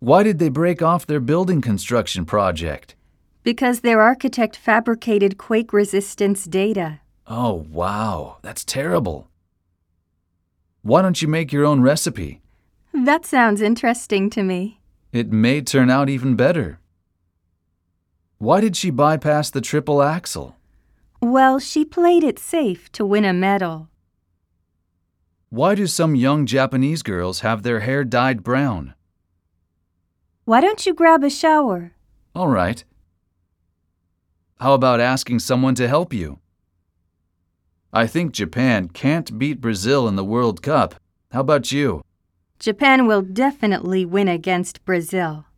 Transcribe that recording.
Why did they break off their building construction project? Because their architect fabricated quake resistance data. Oh, wow, that's terrible. Why don't you make your own recipe? That sounds interesting to me. It may turn out even better. Why did she bypass the triple axle? Well, she played it safe to win a medal. Why do some young Japanese girls have their hair dyed brown? Why don't you grab a shower? All right. How about asking someone to help you? I think Japan can't beat Brazil in the World Cup. How about you? Japan will definitely win against Brazil.